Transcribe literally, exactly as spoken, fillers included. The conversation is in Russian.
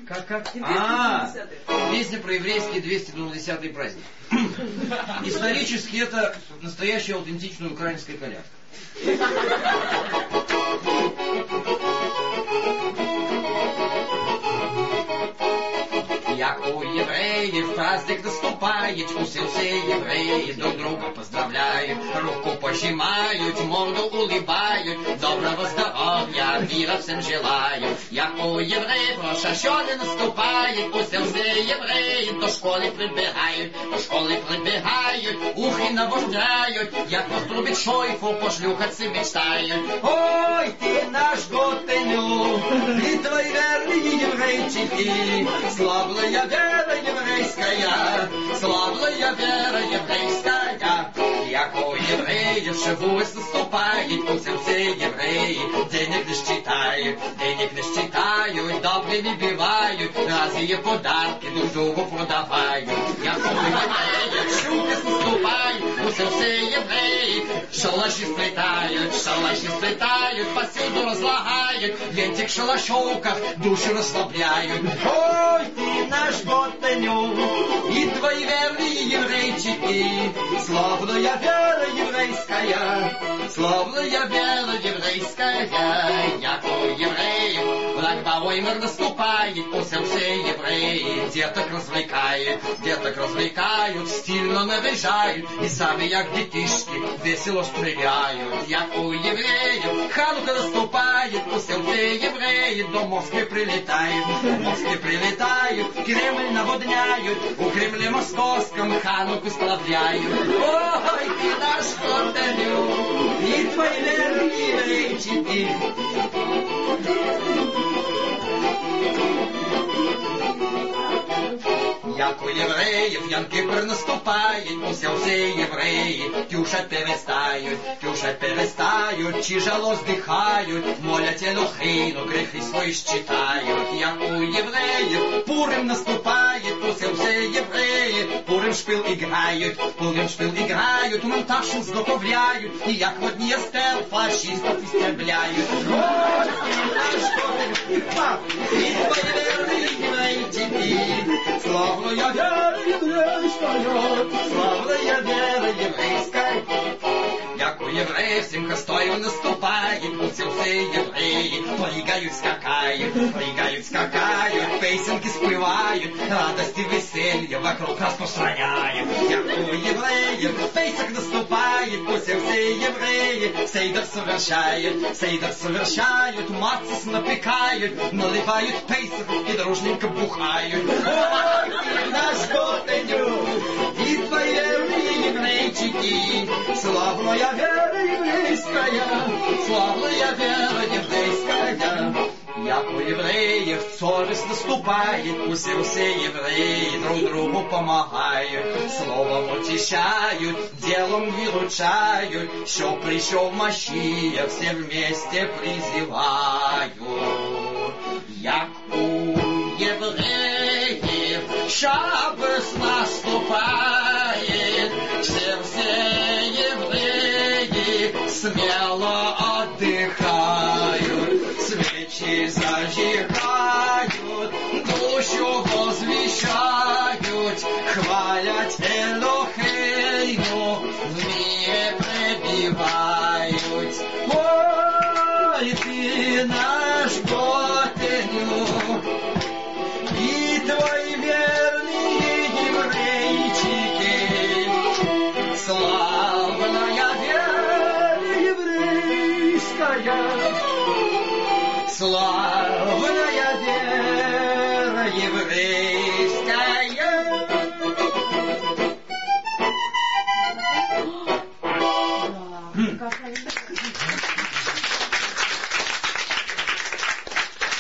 Как, как? А, песня про еврейский двести двадцатый праздник. Исторически это настоящая аутентичная украинская колядка. Як у евреев праздник наступает, все все евреи друг друга поздравляют, руку пожимают, морду улыбают, доброго здоровья, мира всем желаю. Як у евреев Рош ха-Шана наступает, все все евреи до школы прибегают, до школы прибегают, ухи навождяют, як трубит шойфу, пошлюхаться мечтают. Ой, ты наш Готеню, и твои верные еврейчики, славная вера еврейская, славная вера еврейская. Як у евреев Шавуос наступает, все все евреи денег не считают, денег не считают, добрыми бивают, разные подарки друг другу продавают. Як у евреев Шавуос наступает, все все евреи шалаши сплетают, шалаши сплетают, повсюду разлагают, в этих шалашовках души расслабляют. Ой, ты наш Готеню, и твои верные еврейчики, славная вера еврейская, славная вера еврейская. Як у евреев Лаг ба-Оймер наступает, все все евреи деток развлекают, деток развлекают, стильно наряжают, и сами як детишки весело стреляют. Як у евреев Ханука наступает, все все евреи до Москвы прилетают, до Москвы прилетают, Кремль наводняют, у Кремля московском Хануку справляют. Ой, ты наш Готеню, и твои верные еврейчики. Як у евреев Ян-Кипр наступает, все все евреи тюшать перестают, тюшать перестают, тяжело вздыхают, молят Элохейну, грехи свои считают. Як у евреев Пурим наступает, все все евреи Пурим шпил играют, Пурим шпил играют, монтаж сготовляют, и як в одни стел фашистов истребляют. Ой, наш Готеню, и твои верные еврейчики, славная вера еврейская, славная вера еврейская. Як у евреев Симха-Стой наступает, все все евреи прыгают, скакают, прыгают, скакают, песенки спевают, радости, веселье вокруг распространяют. Як у евреев Песах наступает, все все евреи сейдер совершают, сейдер совершают, мацис напекают, наливают Песах и дружненько бухают. Ой, ты наш Готеню, и твои верные еврейчики, славная вера еврейская, славная вера еврейская. Як у евреев совесть наступает, все все евреи друг другу помогают, словом утешают, делом выручают, що пришел Машия, все вместе призывают. Як у евреев Шаббат наступает, все все евреи смело отдыхают, свечи зажигают, душу возвещают, хвалят Элохейну, в мире пребывают. Ой, ты наш Готеню, и твои верные еврейчики, славная вера еврейская, славная вера еврейская.